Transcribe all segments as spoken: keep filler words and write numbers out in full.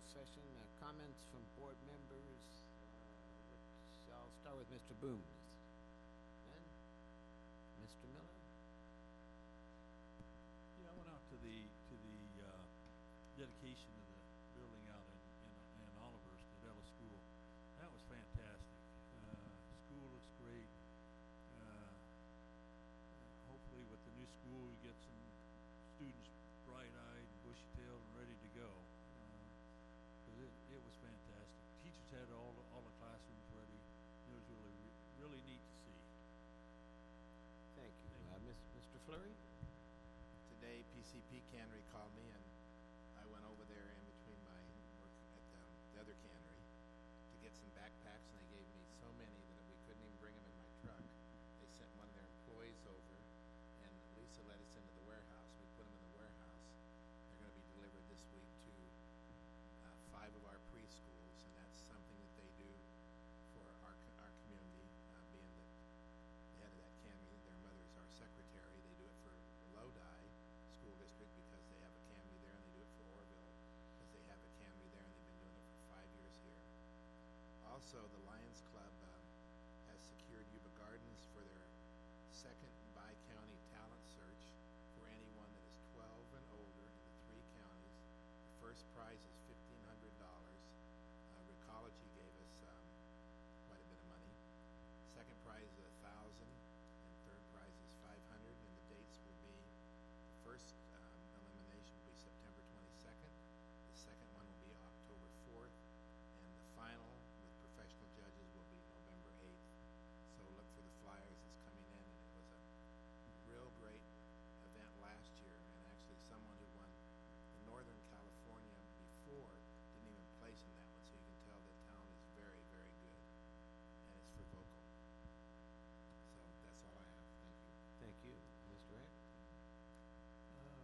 session. Uh, comments from board members. Uh, which I'll start with Mister Boones. Then, Mister Miller. Yeah, I went out to the to the uh, dedication of the building out in in, in Olivehurst at Ella School. That was fantastic. Uh, school looks great. Uh, hopefully, with the new school, we get some students bright-eyed, bushy-tailed, and ready to go. Because uh, it, it was fantastic. Teachers had all the, all the classrooms ready. It was really really neat to see. Thank you, Thank uh, you. Mister Fleury. Today, P C P cannery called me, and I went over there in between my work at the, the other cannery to get some backpacks, and they gave me so many that we couldn't even bring them in my truck. They sent one of their employees over, and Lisa let us into the warehouse. We put them in the warehouse. They're going to be delivered this week to uh, five of our preschools, and that's something that they do for our our community, uh, being that the head of that cannery, their mother is our secretary. They do it for Lodi School District because they have a cannery there, and they do it for Orville because they have a cannery there, and they've been doing it for five years here. Also, the Lions Club um, has secured Yuba Gardens for their second bi-county talent search for anyone that is twelve and older in the three counties. The first prize is fifteen hundred dollars. Uh, Recology gave us um, quite a bit of money. Second prize is a thousand, and third prize is five hundred. And the dates will be: the first um, elimination will be September twenty-second. The second one will be October fourth, and the final with professional judges will be November eighth. So look for the flyers that's coming in, and it was a real great event last year. And actually, someone who won the Northern California before didn't even place in that one, so you can tell that town is very, very good, and it's for vocal. So that's all I have. Thank you. Thank you, Mister Eck. Um,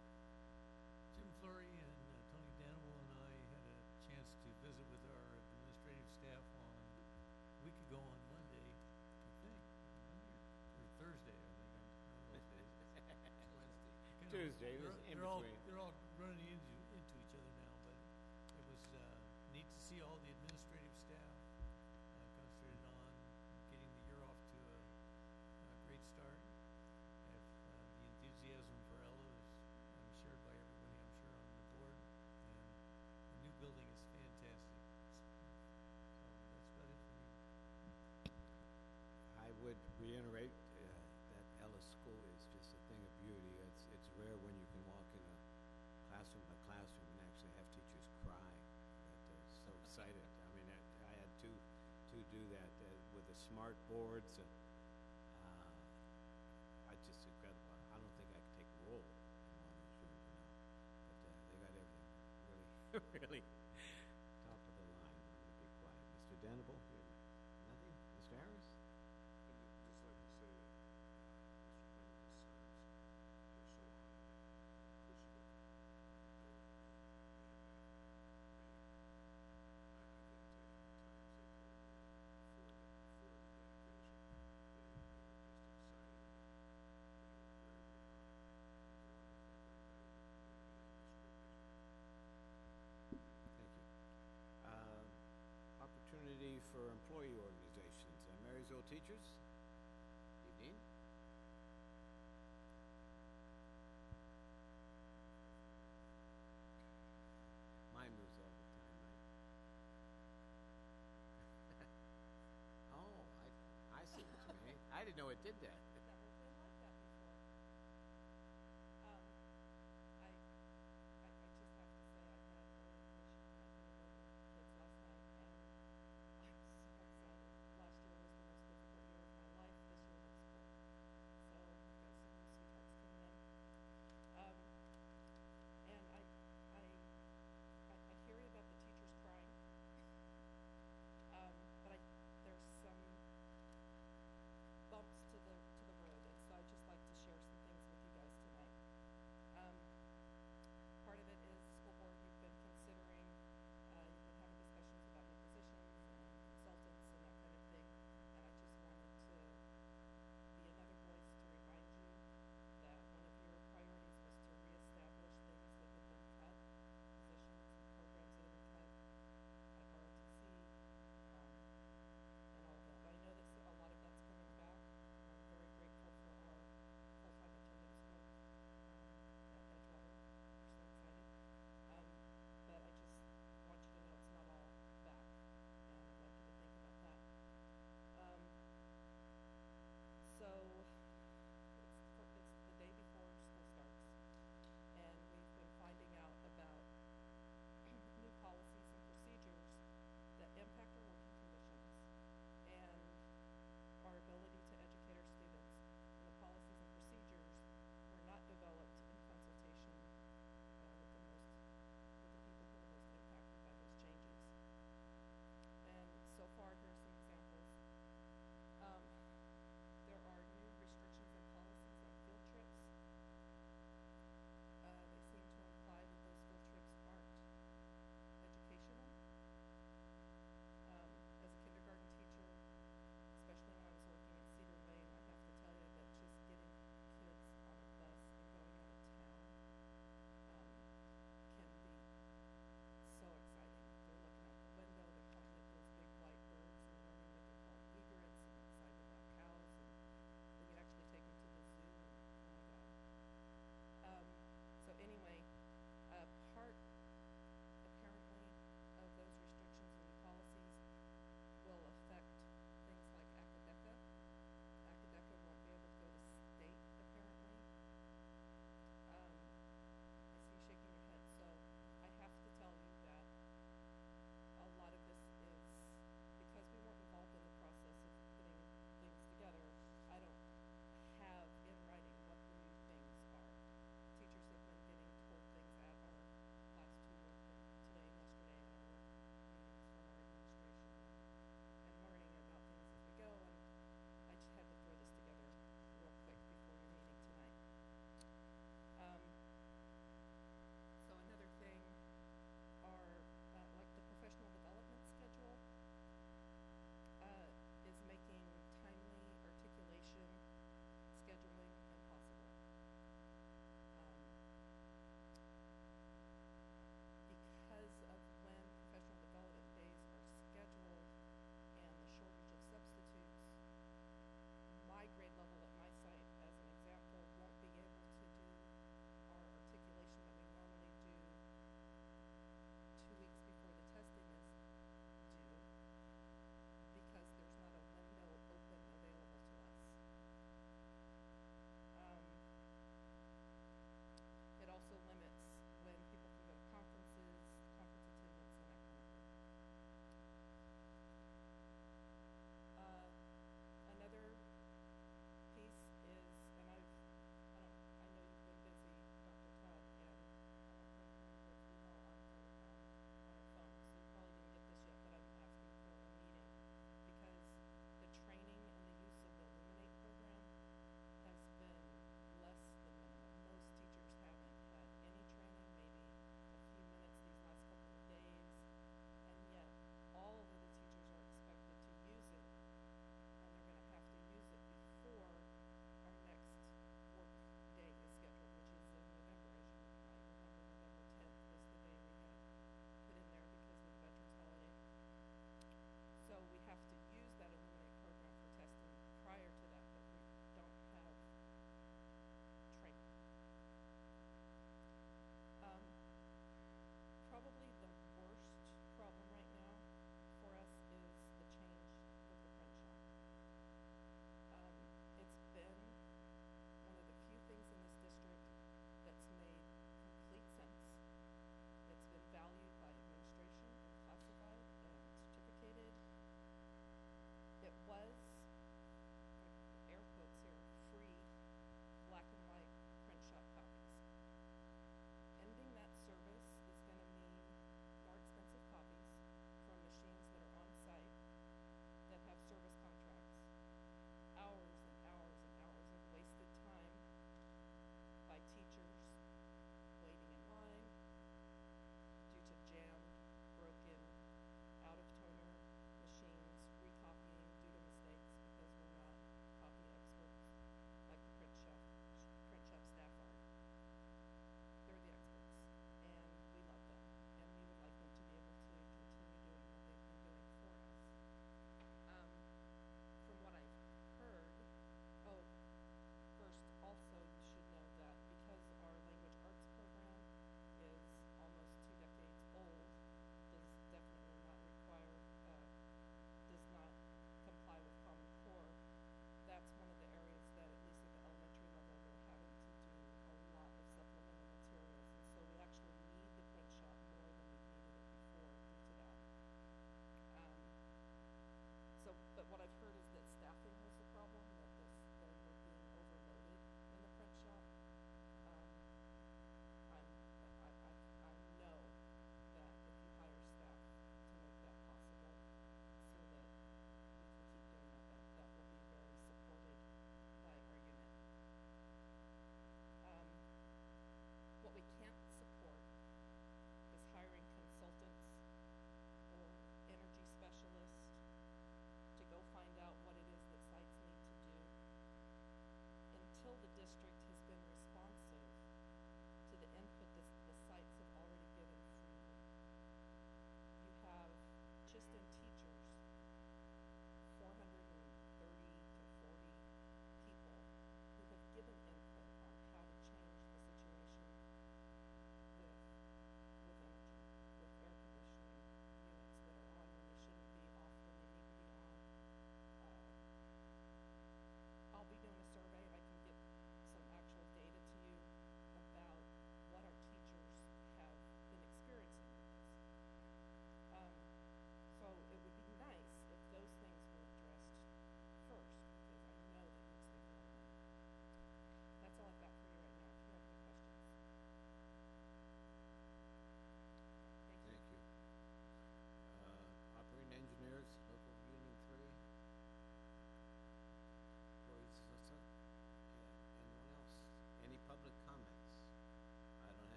Jim Fleury and uh, Tony Danable and I had a chance to visit with our administrative staff on a week ago on Monday, I think, Monday or Thursday, I think, on one of those days. Wednesday. Kind of- Tuesday, it was they're, in they're all, between. they're all running into, into each other now, but it was uh, neat to see all the administrative staff uh, concentrated on getting the year off to a, a great start. If, uh, the enthusiasm for Ella is um, shared by everybody, I'm sure, on the board, and the new building is fantastic. So that's about it for me. I would reiterate uh, that Ellis School is just a thing of beauty. It's it's rare when you can walk in a classroom by classroom and actually have teachers cry that they're so excited. I mean, I, I had two two do that uh, with the smart boards. And, uh, I just incredible. I don't think I could take a role in one of those rooms now, but uh, they got everything really, really top of the line. I'm going to be quiet. Mister Danable, you have nothing. Mister Harris. I'd just like to say that uh, Mister Clemens' concerns are so appreciative of the ability I, I can't tell you how many times they told me before the, before the dedication, they, they were just excited and they were very, very honored to want to thank everybody in the school district. Thank you. Uh, Opportunity for employee organizations. Uh, Marysville teachers. Evening. Mine moves all the time, right? Oh, I, I see what you mean. I didn't know it did that. Never been like that before. Um, I, I, I just have to say I had a really appreciate my kids last night, and I'm so excited. Last year was the most difficult year of my life. This year looks cool. So I've got some new sweethearts coming in. Um, and I, I, I, I hear about the teachers crying. um, but I, there's some bumps to the to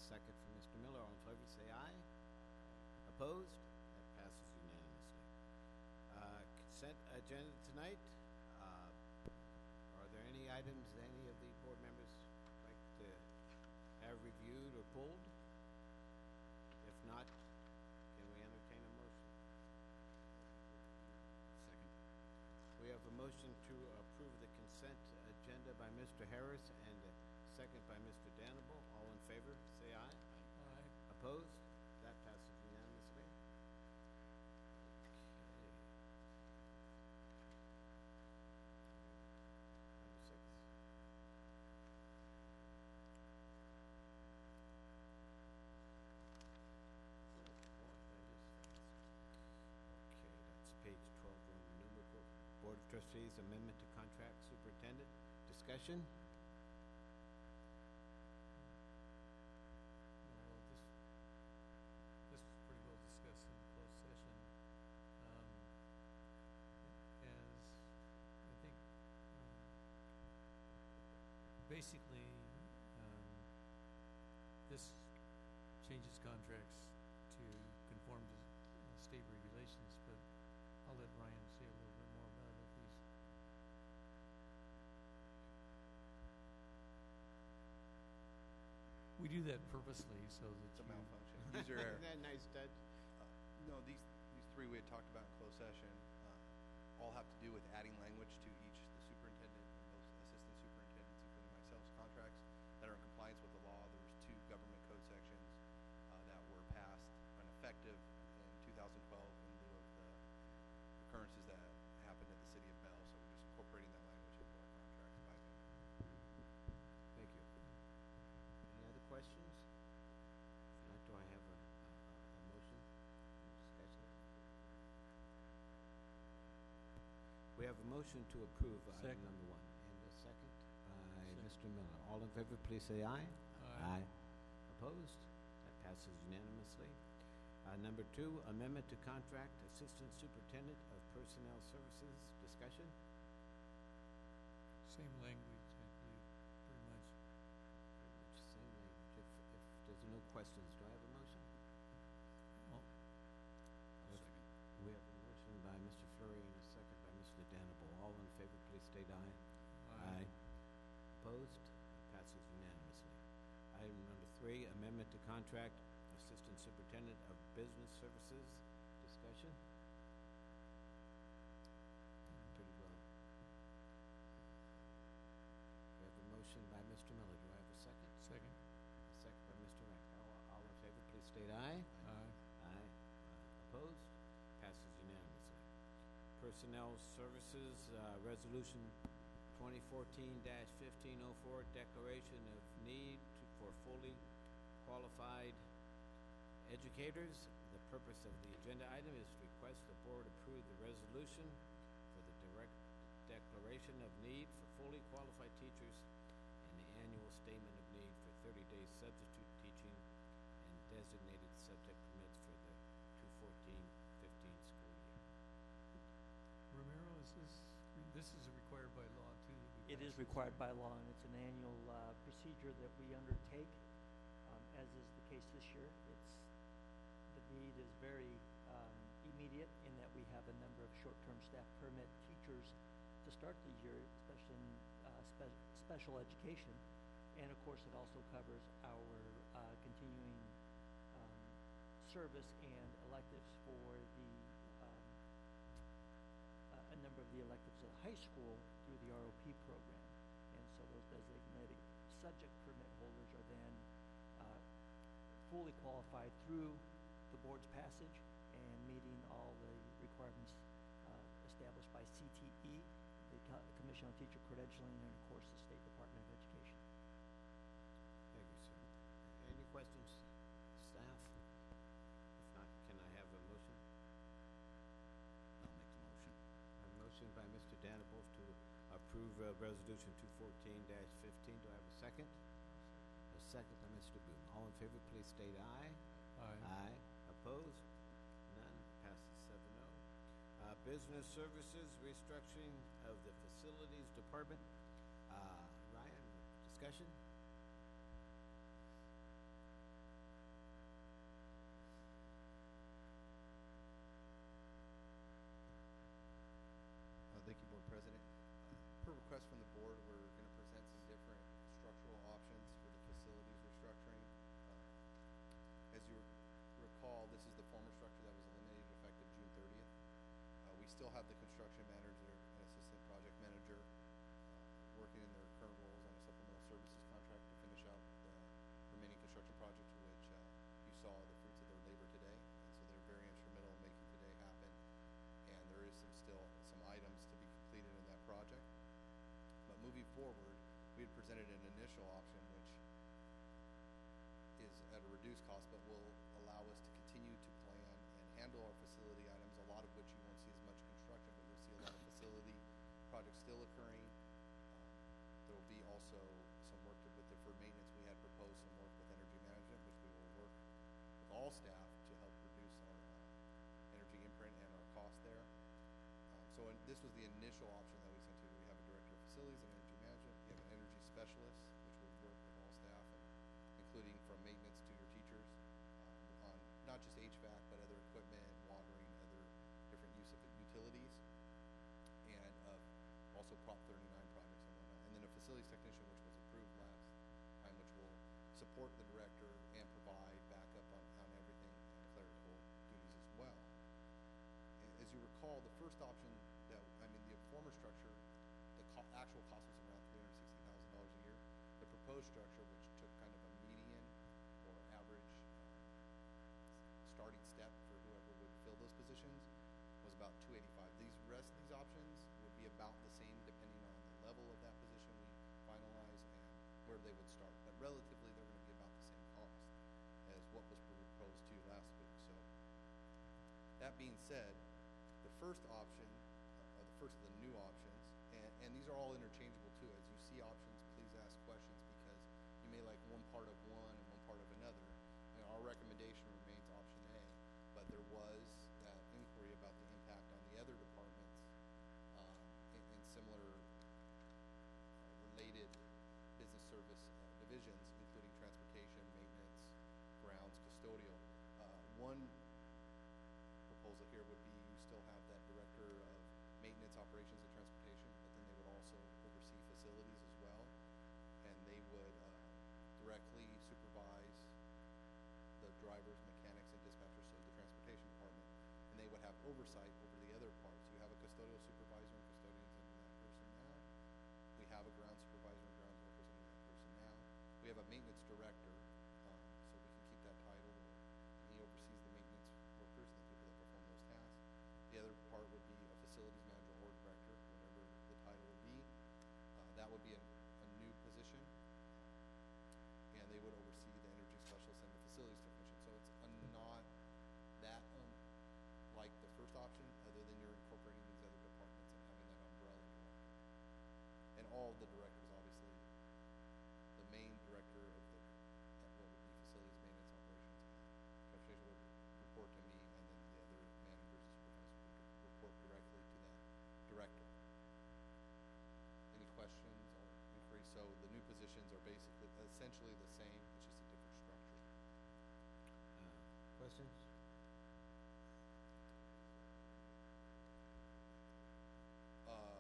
second from Mister Miller. All in favor, say aye. Opposed? That passes unanimously. Uh, Consent agenda tonight. Uh, Are there any items any of the board members like to have reviewed or pulled? If not, can we entertain a motion? Second. We have a motion to approve the consent agenda by Mister Harris and a second by Mister Dannable. All in favor, say aye. Aye. Opposed? That passes unanimously. Okay. Number six. Okay, that's page twelve, Roman numerical. Board of Trustees Amendment to Contract Superintendent. Discussion? No, well, this, this was pretty well discussed in closed session. Um, as, I think, um, basically, um, this changes contracts to conform to uh, state regulations, but I'll let Ryan say a little bit more about it if he's. We do that purposely so that It's a you- malfunction. These are, Isn't that nice, Ted? uh, no, these, these three we had talked about in closed session, uh, all have to do with adding language to each, the superintendent and both assistant superintendents, including myself's contracts that are in compliance with the law. There was two government code sections, uh, that were passed and effective in two thousand twelve in lieu of the occurrences that happened at the city of Bell. So we're just incorporating that language into our contracts by amendment. Thank you. Any other questions? If not, do I have a, a, a motion? Discussion? We have a motion to approve item Second. number one, and a second by Second. Mister Miller. All in favor, please say aye. Aye. Opposed? That passes unanimously. Uh, number two, amendment to contract Assistant Superintendent of Personnel Services. Discussion? Same language, I believe, pretty much. Pretty much same language. If, if there's no questions, do I have a motion? Oh, Second. We have a motion by Mister Flurry and a second by Mister Dannable. All in favor, please state aye. Aye. Opposed? It passes unanimously. Item number three, amendment to contract Assistant Superintendent of Business Services. Discussion? Pretty well. We have a motion by Mister Miller. Do I have a second? Second. A second by Mister Rack. All, all in favor, please state aye. Aye. Aye. Opposed? Passes unanimously. Personnel Services, uh, Resolution twenty fourteen fifteen oh four, Declaration of Need to- for Fully Qualified Educators. The purpose of the agenda item is to request the board approve the resolution for the direct declaration of need for fully qualified teachers and the annual statement of need for thirty days substitute teaching and designated subject permits for the two fourteen fifteen school year. Romero, is this, re- this is required by law too? that we It pass is this? required by law, and it's an annual uh, procedure that we undertake, um, as is the case this year. It's, the need is very um, immediate in that we have a number of short-term staff permit teachers to start the year, especially in uh, spe- special education. And of course, it also covers our uh, continuing um, service and electives for the um, uh, a number of the electives at high school through the R O P program. And so those designated subject permit holders are then uh, fully qualified through the board's passage and meeting all the requirements uh, established by C T E, the Co- Commission on Teacher Credentialing, and of course the State Department of Education. Thank you, sir. Any questions, staff? If not, can I have a motion? I'll make the motion. A motion by Mister Dannable to approve uh, Resolution two fourteen fifteen. Do I have a second? A second by Mister Boone. All in favor, please state aye. Aye. Aye. Opposed? None. Passes seven oh. Uh, Business Services, restructuring of the Facilities Department. Uh, Ryan, discussion? still have the construction manager and assistant project manager uh, working in their current roles on a supplemental services contract to finish out the remaining construction projects, which uh, you saw the fruits of their labor today. And so they're very instrumental in making today happen. And there is some still some items to be completed in that project. But moving forward, we had presented an initial option, which is at a reduced cost, but will allow us to continue to plan and handle our facility items, a lot of which you won't see as much construction, but you'll see a lot of facility projects still occurring. Um, there will be also some work to, with deferred maintenance. We had proposed some work with energy management, which we will work with all staff to help reduce our uh, energy imprint and our cost there. Um, so in, this was the initial option that we sent to you. We have a director of facilities and energy management. We have an energy specialist, which would work with all staff, and including from maintenance to your teachers, um, on not just H V A C, but other equipment, watering, other different use of utilities, and uh, also Prop thirty-nine projects and whatnot. And then a facilities technician, which was approved last time, which will support the director and provide backup on, on everything and clerical duties as well. And as you recall, the first option that, I mean, the former structure, the co actual cost was around three hundred sixty thousand dollars a year. The proposed structure, which took kind of a median or average um, starting step for whoever would fill those positions, was about two eighty-five. These rest of these options would be about the same depending on the level of that position we finalize and where they would start. But relatively, they're going to be about the same cost as what was proposed to you last week. So that being said, the first option, uh, or the first of the new options, and, and these are all interchangeable too. As you see options, please ask questions, because you may like one part of one and one part of another. And our recommendation remains option A, but there was that inquiry about the impact on the other departments um, in, in similar uh, related business service uh, divisions, including transportation, maintenance, grounds, custodial. Uh, one proposal here would be you still have that director of maintenance, operations, and transportation, but then they would also oversee facilities as well, and they would uh, directly supervise the drivers, mechanics, and dispatchers, so the transportation department, and they would have oversight over the other parts. You have a custodial supervisor and custodians under that person now. We have a ground supervisor and grounds workers under that person now. We have a maintenance director, um, so we can keep that title. He oversees the maintenance workers and the people that perform those tasks. The other part would be a facilities manager or director, whatever the title would be. Uh, that would be a, a new position, and they would oversee the energy specialist and the facilities technician. So it's a not that unlike the first option, other than you're incorporating these other departments and having that umbrella director. And all the directors, obviously, the main director of the at what would be facilities, maintenance, operations, and transportation would report to me, and then the other managers and supervisors would report directly to that director. Any questions or inquiries? So the new positions are basically essentially the same, it's just a different structure. Uh, questions? Uh,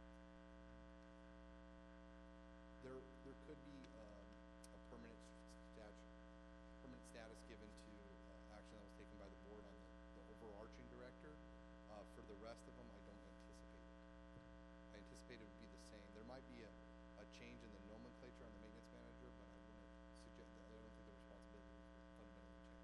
there, there could be um, a permanent statute, permanent status given to uh, action that was taken by the board on the, the overarching director. Uh, for the rest of them, I don't anticipate it. I anticipate it would be the same. There might be a, a change in the nomenclature on the maintenance manager, but I wouldn't suggest that. I don't think the responsibilities would fundamentally change.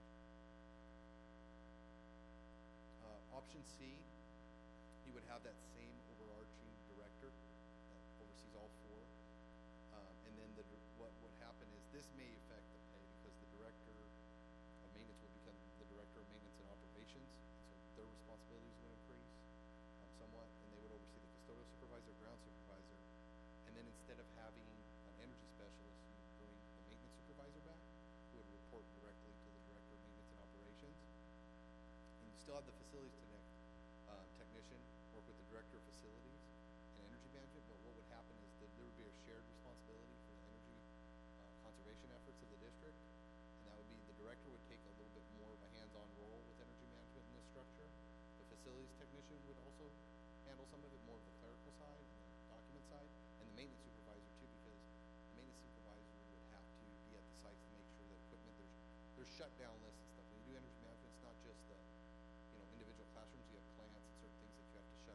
Uh, option C, you would have that same overarching director that oversees all four. Um, and then the, what would happen is this may affect the pay, because the director of maintenance will become the director of maintenance and operations. So their responsibilities would increase um, somewhat, and they would oversee the custodial supervisor, ground supervisor. And then instead of having an energy specialist, you bring the maintenance supervisor back, who would report directly to the director of maintenance and operations. And you still have the facilities techni- uh, technician work with the director of facilities and energy management, but what would happen is that there would be a shared responsibility for the energy uh, conservation efforts of the district, and that would be the director would take a little bit more of a hands-on role with energy management in this structure. The facilities technician would also handle some of it, more of the clerical side and the document side, and the maintenance supervisor too, because the maintenance supervisor would have to be at the sites to make sure that equipment, there's there's shutdown lists and stuff. When you do energy management, it's not just the you know individual classrooms. You have plants and certain things that you have to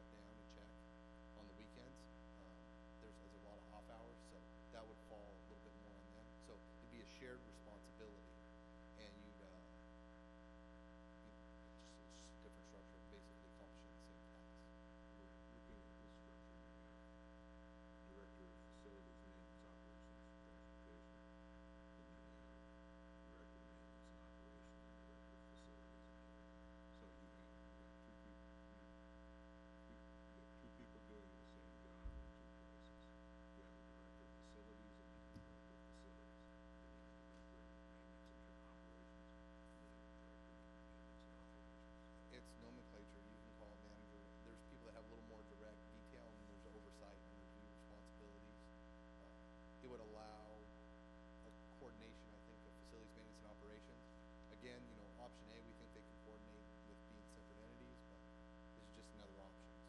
again, you know, option A, we think they can coordinate with being separate entities, but this is just another option, so.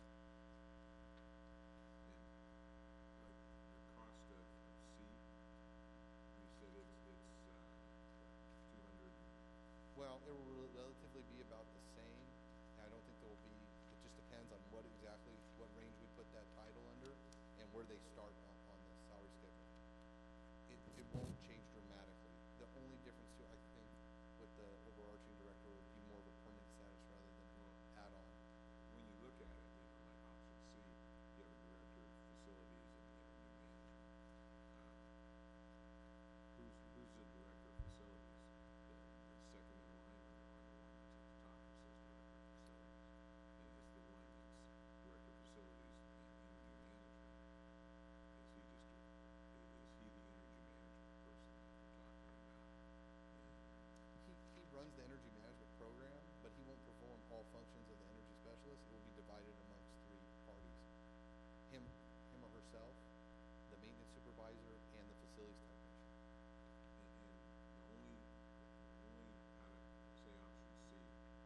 And like the cost of, of C, you said it's, it's, uh, what, two hundred? Well, it will rel- relatively be about the same. I don't think there will be, it just depends on what exactly, what range we put that title under and where they start on, on the salary schedule. It, it won't change dramatically. The only difference too, I think, with the overarching director would be more of a permanent status rather than an add-on. When you look at it, you know, like option C, you have a director of facilities and energy management. Uh, Who's, who's the director of facilities? The, the second in line or the, or the one that's at the top that says director of facilities? And is the one that's director of facilities and energy management, is he just, a- i- is he the energy management person that you're talking about? And He, he runs the energy management program, but he won't perform all functions of the energy specialist. It will be divided amongst three parties. Him, him or herself, the maintenance supervisor, and the facilities technician. And, and the only, the only, out of, say, option C,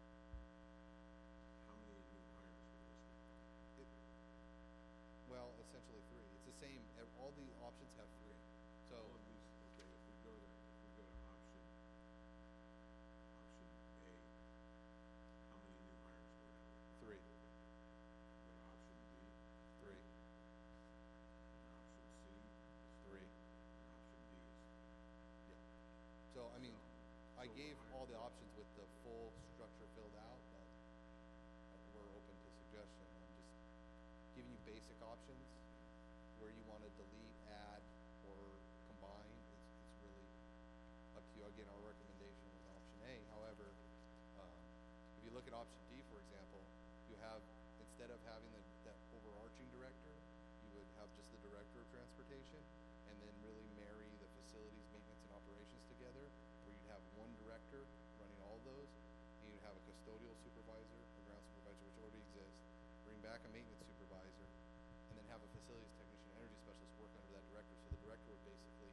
how many new hires will this require? It, well, essentially three. It's the same, ev- all the options have three. So, All of these, okay, if we go to, if we go to option, option A, how many new hires will that require? three, Go to option B, three, and option C is three. and option D is three. Yeah. So, I mean, So- I so we're gave hiring all the more. options with the full structure filled out, but uh, we're open to suggestion. I'm just giving you basic options. Where you want to delete, add, or combine, it's, it's really up to you. Again, our recommendation was option A. However, um, if you look at option D, for example, you have, instead of having the, that overarching director, you would have just the director of transportation, and then really marry the facilities, maintenance, and operations together, where you'd have one director running all those, and you'd have a custodial supervisor, a ground supervisor, which already exists, bring back a maintenance supervisor, and then have a facilities technician, energy specialist work under that director. So the director would basically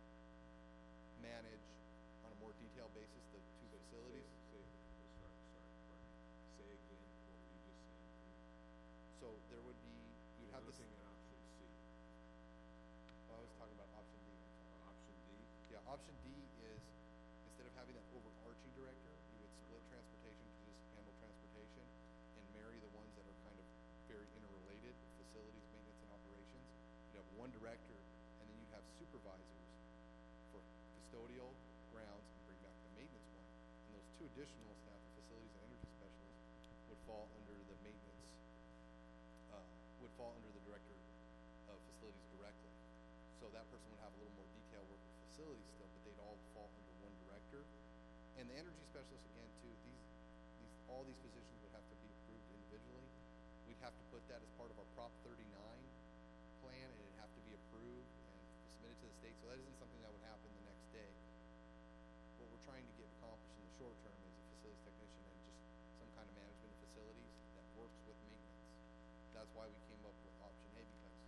manage on a more detailed basis the two Say- facilities. Say, say, oh, sorry, sorry, pardon me. Say again, what were you just saying? So there would be, you'd You're have this, looking at option C. oh, I was talking about option D. I'm sorry. Uh, Option D, Yeah, option D is, instead of having that overarching director, you would split transportation to just handle transportation and marry the ones that are kind of very interrelated, facilities, maintenance, and operations. You'd have one director, and then you'd have supervisors for custodial, grounds, and bring back the maintenance one. And those two additional staff, the facilities and energy specialists, would fall under the maintenance, uh, would fall under the director of facilities directly. So that person would have a little more detail work with facilities still, but they'd all fall under one director. And the energy specialist, again, too, these, these, all these positions would have to be approved individually. We'd have to put that as part of our Prop thirty-nine plan, and it'd have to be approved and submitted to the state. So that isn't something that would happen the next day. What we're trying to get accomplished in the short term is a facilities technician and just some kind of management of facilities that works with maintenance. That's why we came up with option A, because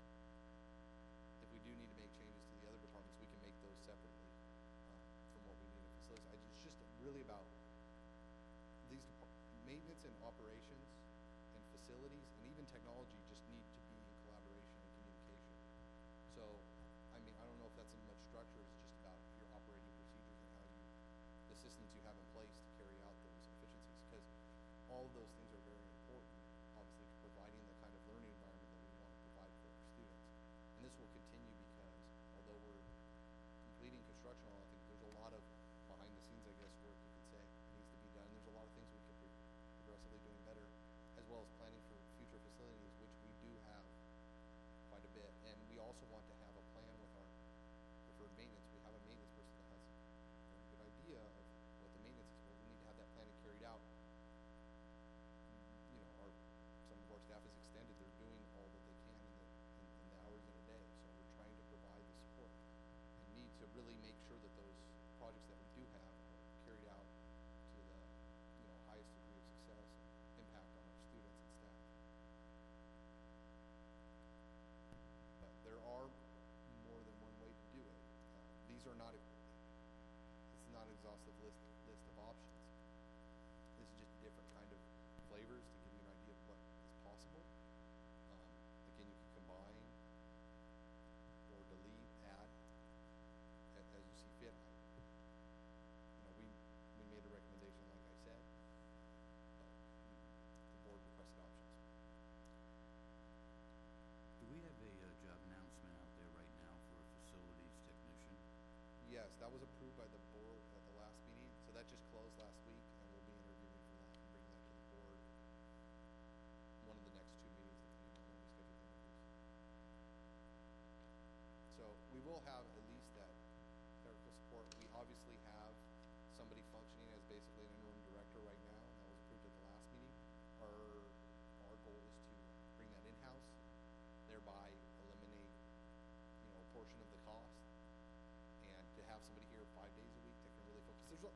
if we do need to make changes to the other departments, we can make those separately um, from what we need in facilities. I, it's just really about these depart- maintenance and operations and facilities and even technology just need to be in collaboration and communication. So, I mean, I don't know if that's in much structure. It's just about your operating procedures and how you, the systems you have in place to carry out those efficiencies. Because all of those things are very important, obviously, to providing the kind of learning environment that we want to provide for our students. And this will continue because although we're completing construction, I think there's a lot of behind the scenes, I guess, work you could say needs to be done. There's a lot of things we could be progressively doing better, as well as planning for future facilities, which we do have quite a bit. And we also want to have a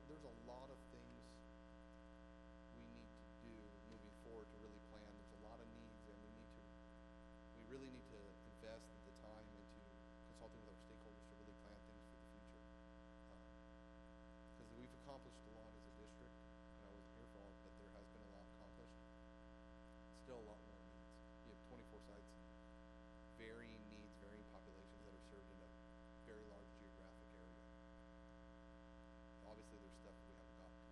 there's a lot of things we need to do moving forward to really plan. There's a lot of needs, and we need to, we really need to invest the time into consulting with our stakeholders to really plan things for the future. Because we've accomplished a lot as a district, and I wasn't here for all, but there has been a lot accomplished. Still a lot more needs. You have twenty-four sites, varying needs, varying populations that are served in a very large geographic area. Obviously, there's stuff we haven't got to.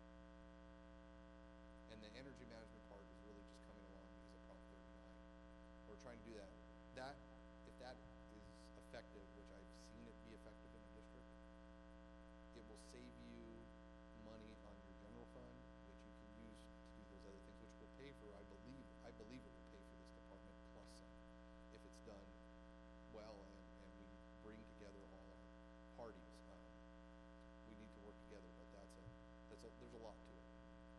And the energy management part is really just coming along because of Prop thirty-nine. We're trying to do that. That, if that is effective, which I've seen it be effective in a district, it will save you money on your general fund, which you can use to do those other things, which will pay for, I believe, I believe it will pay for this department plus some, if it's done well and, and we bring together all our parties. Um, we need to work together, but that's a, that's a, there's a lot to it.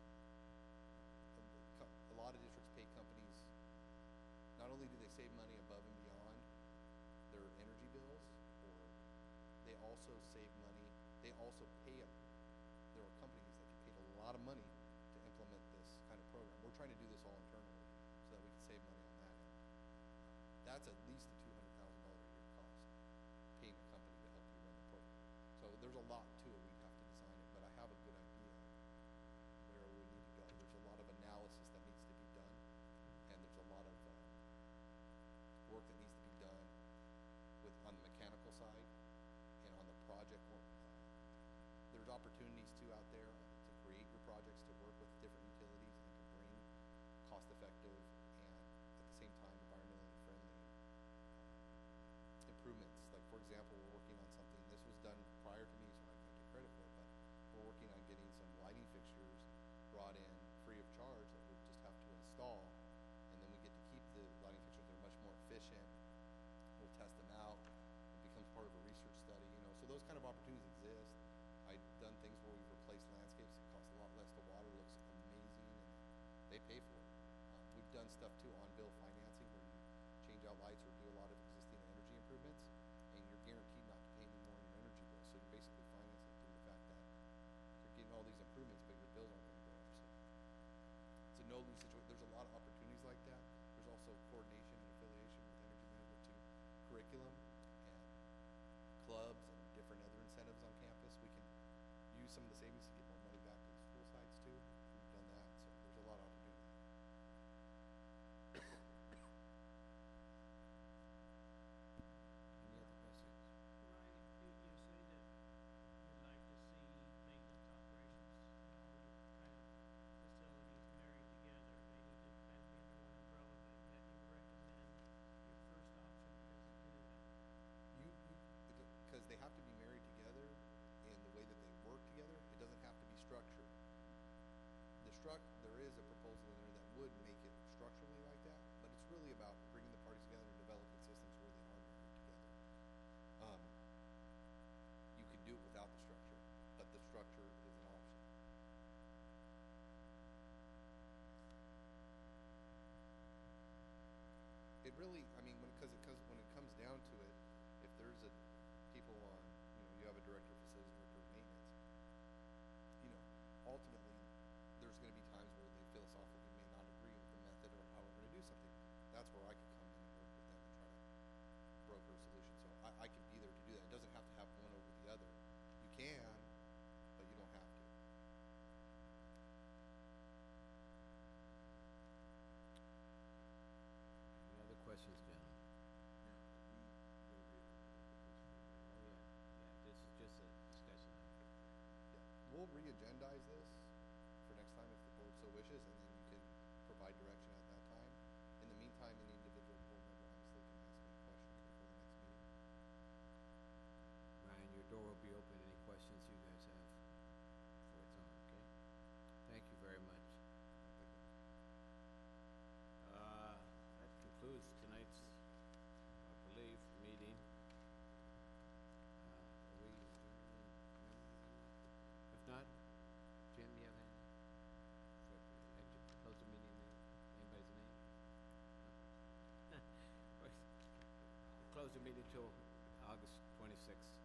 A, a lot of districts pay companies, not only do they save money above and beyond their energy bills, or they also save money, they also pay, there are companies that get paid a lot of money to implement this kind of program. We're trying to do this all internally so that we can save money on that end. That's at least a two hundred thousand dollars a year cost, paying a company to help you run the program. So there's a lot to it. We'd have to design it, but I have a good idea of where we need to go. There's a lot of analysis that needs to be done, and there's a lot of uh, work that needs to be done with on the mechanical side and on the project work. There's opportunities too out there to create your projects, to work with different utilities and to bring cost-effective and at the same time environmentally friendly improvements. Like, for example, we're working on something, this was done prior to me, so I can't take credit for it, but we're working on getting some lighting fixtures brought in free of charge that we just have to install, and then we get to keep the lighting fixtures. They're much more efficient. We'll test them out. It becomes part of a research study, you know, so those kind of opportunities exist. I've done things where we've replaced landscapes. It costs a lot less to water, looks amazing, and they pay for it. Um, we've done stuff too on bill financing where you change out lights or do a lot of existing energy improvements, and you're guaranteed not to pay any more in your energy bill. So you're basically financing through the fact that you're getting all these improvements, but your bills aren't going to go up. So it's a no-lose situation. There's a lot of opportunities like that. There's also coordination and affiliation with energy management too, curriculum and clubs and different other incentives on campus. We can use some of the savings to get more money back to the school sites too. We've done that, so there's a lot of opportunity. Any other questions? Ryan, you, you say that you'd like to see maintenance operations and all the kind of facilities married together. They need to kind of be under one umbrella, but yet you recommend your first option doesn't do that. You, you, because they have to be married together in the way that they work together. It doesn't have to be structured. The struct, there is a proposal in there that would make it structurally like that, but it's really about bringing the parties together and developing systems where they are married together. Um, you could do it without the structure, but the structure is an option. It really, I mean, when because it, cause when it comes down to it, if there's a people on, you know, you have a director of facilities, director of maintenance, you know, ultimately there's going to be times where they philosophically may not agree with the method or how we're going to do something. That's where I could come in and work with them and try to broker a solution. So I, I could be there to do that. It doesn't have to have one over the other. You can, but you don't have to. Any other questions, gentlemen? Now, are we gonna be able to look at this for the Oh, yeah, yeah, this is just a discussion item. Yeah. We'll re-agendize this for next time if the board so wishes, and then you can provide direction at that time. In the meantime, any individual board member obviously can ask any questions before the next meeting. Ryan, your door will be open. Any questions you guys have before it's on, okay? Thank you very much. Thank you. Uh, that concludes tonight's, I believe, meeting. Uh, are we adjourning? If not, Jim, you have anything? For- adj- Close the meeting then? Anybody's name? No? Close the meeting till August twenty-sixth.